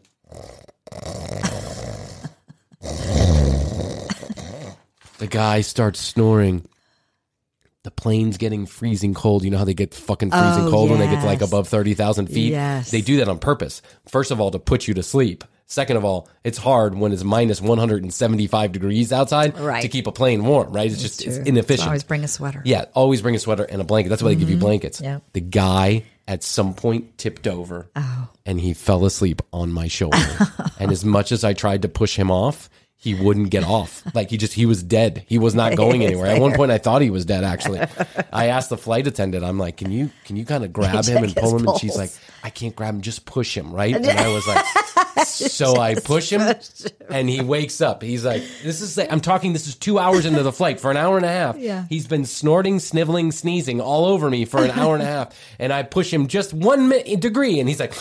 the guy starts snoring. The plane's getting freezing cold. You know how they get fucking freezing cold when they get to like above 30,000 feet? Yes. They do that on purpose. First of all, to put you to sleep. Second of all, it's hard when it's minus 175 degrees outside to keep a plane warm, right? It's inefficient. So always bring a sweater. Yeah, always bring a sweater and a blanket. That's why they give you blankets. Yep. The guy at some point tipped over and he fell asleep on my shoulder. And as much as I tried to push him off, he wouldn't get off. Like he was dead. He was not going anywhere. At one point I thought he was dead actually. I asked the flight attendant, I'm like, can you kind of grab him and pull him? And she's like, I can't grab him, just push him, right? And I was like, so I push him and he wakes up. He's like, this is 2 hours into the flight. For an hour and a half. Yeah. He's been snorting, sniveling, sneezing all over me for an hour and a half. And I push him just 1 degree and he's like,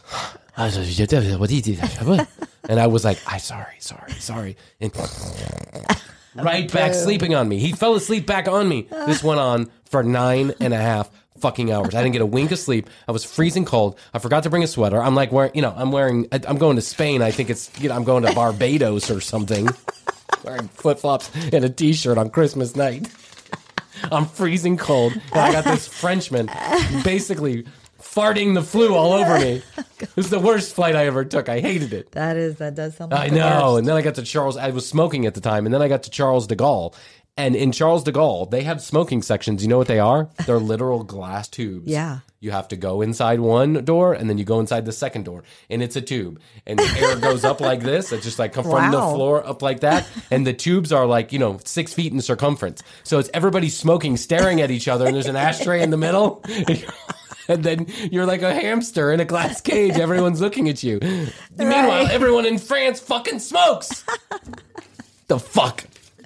and I was like, I'm sorry. And right back sleeping on me. He fell asleep back on me. This went on for 9.5 fucking hours. I didn't get a wink of sleep. I was freezing cold. I forgot to bring a sweater. I'm like, I'm going to Spain. I think it's, I'm going to Barbados or something. Wearing flip-flops and a t-shirt on Christmas night. I'm freezing cold. And I got this Frenchman basically farting the flu all over me. It was the worst flight I ever took. I hated it. That does sound I like know. And then I got to Charles. I was smoking at the time. And then I got to Charles de Gaulle. And in Charles de Gaulle, they have smoking sections. You know what they are? They're literal glass tubes. Yeah. You have to go inside one door, and then you go inside the second door, and it's a tube. And the air goes up like this. It's just like come from the floor up like that. And the tubes are like, 6 feet in circumference. So it's everybody smoking, staring at each other, and there's an ashtray in the middle. And then you're like a hamster in a glass cage. Everyone's looking at you. Right. Meanwhile, everyone in France fucking smokes. The fuck?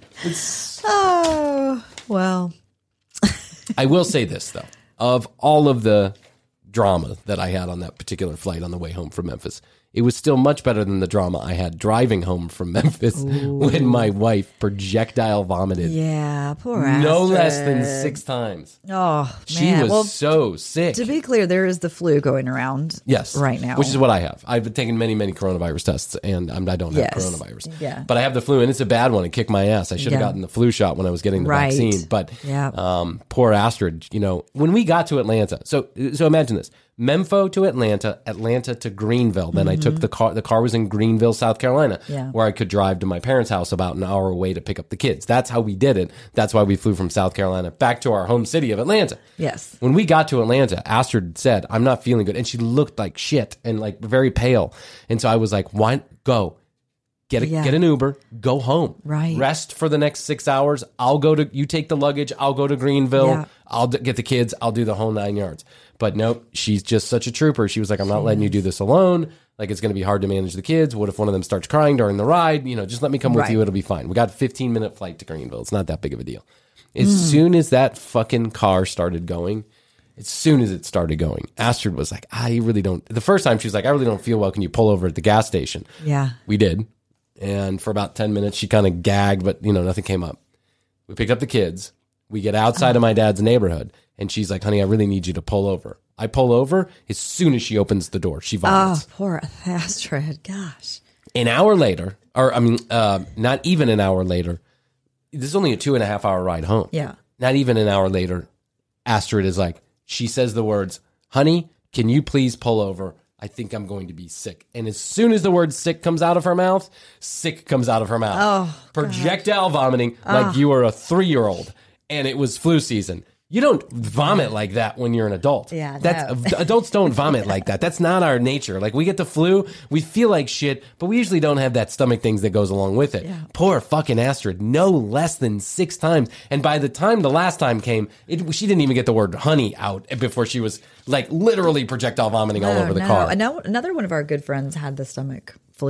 Oh, well. I will say this, though. Of all of the drama that I had on that particular flight on the way home from Memphis, it was still much better than the drama I had driving home from Memphis when my wife projectile vomited. Yeah, poor Astrid. No less than 6 times. Oh, man. She was so sick. To be clear, there is the flu going around right now. Which is what I have. I've been taking many, many coronavirus tests, and I don't have coronavirus. Yeah. But I have the flu, and it's a bad one. It kicked my ass. I should have gotten the flu shot when I was getting the vaccine. But poor Astrid, when we got to Atlanta. So imagine this. Memphis to Atlanta, Atlanta to Greenville. Then I took the car. The car was in Greenville, South Carolina, where I could drive to my parents' house about an hour away to pick up the kids. That's how we did it. That's why we flew from South Carolina back to our home city of Atlanta. Yes. When we got to Atlanta, Astrid said, "I'm not feeling good," and she looked like shit and like very pale. And so I was like, "Why go? Get an Uber, go home, rest for the next 6 hours. You take the luggage. I'll go to Greenville. Yeah. I'll get the kids. I'll do the whole 9 yards." But nope, she's just such a trooper. She was like, "I'm not letting you do this alone. Like, it's going to be hard to manage the kids. What if one of them starts crying during the ride? Just let me come with you. It'll be fine." We got a 15-minute flight to Greenville. It's not that big of a deal. As soon as that fucking car started going, Astrid was like, "I really don't." The first time she was like, "I really don't feel well. Can you pull over at the gas station?" Yeah. We did. And for about 10 minutes, she kind of gagged, but, nothing came up. We picked up the kids. We get outside of my dad's neighborhood. And she's like, "Honey, I really need you to pull over." I pull over. As soon as she opens the door, she vomits. Oh, poor Astrid. Gosh. An hour later, not even an hour later, this is only a 2.5 hour ride home. Yeah. Not even an hour later, Astrid is like, she says the words, "Honey, can you please pull over? I think I'm going to be sick." And as soon as the word sick comes out of her mouth, sick comes out of her mouth. Oh, projectile vomiting like you were a 3-year-old and it was flu season. You don't vomit like that when you're an adult. Yeah, adults don't vomit like that. That's not our nature. Like, we get the flu, we feel like shit, but we usually don't have that stomach things that goes along with it. Yeah. Poor fucking Astrid, no less than 6 times. And by the time the last time came, she didn't even get the word honey out before she was like literally projectile vomiting all over the car. Another one of our good friends had the stomach flu.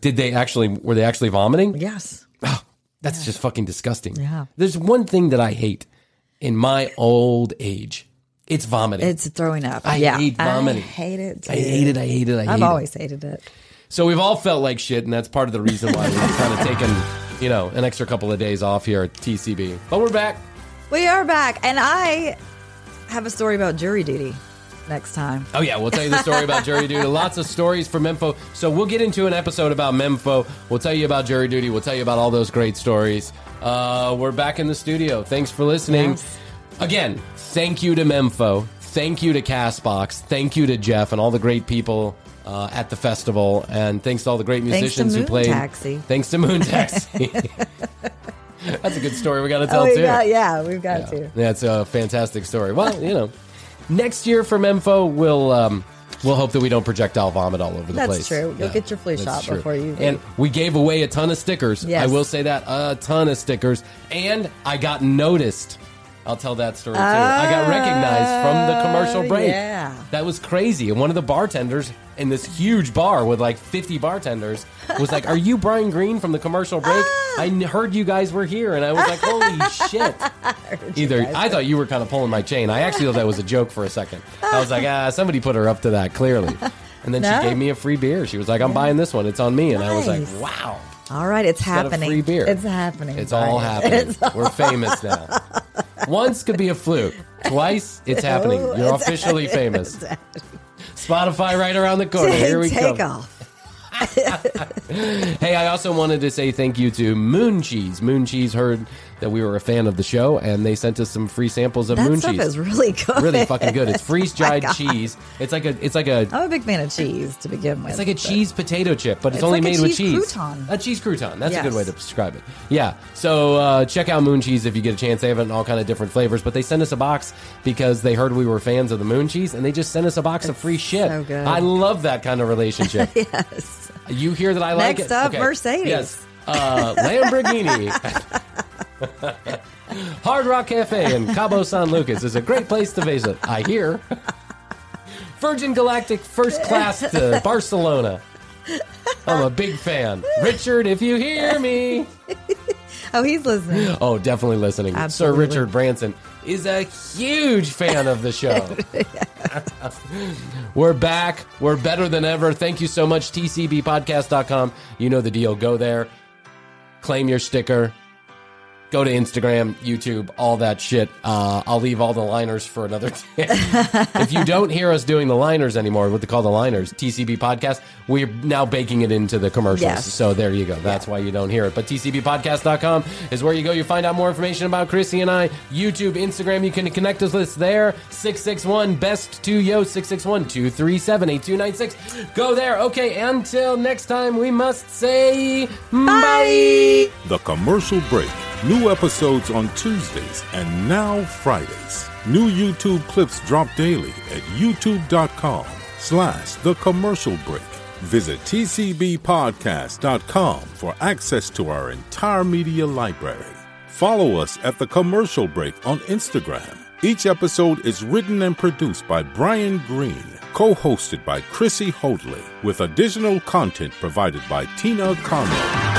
Were they actually vomiting? Yes. Oh, that's just fucking disgusting. Yeah. There's one thing that I hate. In my old age, it's vomiting. It's throwing up. I hate vomiting. I hate it, too. I hate it. I've always hated it. So we've all felt like shit, and that's part of the reason why we've kind of taken, an extra couple of days off here at TCB. But we're back. We are back, and I have a story about jury duty next time. Oh, yeah, we'll tell you the story about jury duty. Lots of stories from Memphis. So we'll get into an episode about Memphis. We'll tell you about jury duty. We'll tell you about all those great stories. We're back in the studio. Thanks for listening. Yes. Again, thank you to Memphis. Thank you to CastBox. Thank you to Jeff and all the great people at the festival. And thanks to all the great musicians who played. Thanks to Moon Taxi. That's a good story we got to tell, too. We've got to. That's a fantastic story. Well, next year for Memphis, we'll hope that we don't projectile vomit all over the place. That's true. You'll get your flu shot before you leave. And we gave away a ton of stickers. Yes. I will say that. A ton of stickers. And I got noticed. I'll tell that story, too. I got recognized from the commercial break. Yeah. That was crazy. And one of the bartenders in this huge bar with like 50 bartenders was like, "Are you Brian Green from the commercial break? I heard you guys were here." And I was like, holy shit. I thought you were kind of pulling my chain. I actually thought that was a joke for a second. I was like, somebody put her up to that, clearly. And then she gave me a free beer. She was like, "I'm buying this one. It's on me." And I was like, wow. All right, it's happening. Free beer. It's happening. It's all happening. We're famous now. Once could be a fluke. Twice, it's happening. You're officially famous. Spotify right around the corner. Here we go. Take off. Hey, I also wanted to say thank you to Moon Cheese. Moon Cheese heard that we were a fan of the show, and they sent us some free samples of Moon stuff Cheese. is really good. Really fucking good. It's freeze-dried Oh my cheese. It's like a. I'm a big fan of cheese to begin with. It's like a cheese potato chip, but it's It's only like a made with cheese cheese. crouton. A cheese crouton. That's a Yes. good way to describe it. Yeah. So check out Moon Cheese if you get a chance. They have it in all kind of different flavors, but they sent us a box because they heard we were fans of the Moon Cheese, and they just sent us a box of free shit. so good. I love that kind of relationship. Yes. You hear that I like Next it? up, Okay. Mercedes. Yes. Lamborghini. Hard Rock Cafe in Cabo San Lucas is a great place to visit, I hear. Virgin Galactic first class to Barcelona. I'm a big fan. Richard, if you hear me. Oh, he's listening. Oh, definitely listening. Absolutely. Sir Richard Branson is a huge fan of the show. We're back. We're better than ever. Thank you so much, tcbpodcast.com. You know the deal. Go there. Claim your sticker. Go to Instagram, YouTube, all that shit. I'll leave all the liners for another day. If you don't hear us doing the liners anymore, what they call the liners, TCB Podcast, we're now baking it into the commercials. Yes. So there you go. That's why you don't hear it. But tcbpodcast.com is where you go. You find out more information about Chrissy and I. YouTube, Instagram, you can connect us with us there. 661-BEST-2-YO, 661-237-8296. Go there. Okay, until next time, we must say bye. The Commercial Break. New episodes on Tuesdays and now Fridays. New YouTube clips drop daily at youtube.com/The Commercial Break. Visit tcbpodcast.com for access to our entire media library. Follow us at The Commercial Break on Instagram. Each episode is written and produced by Brian Green, co-hosted by Chrissy Hoadley, with additional content provided by Tina Conroy.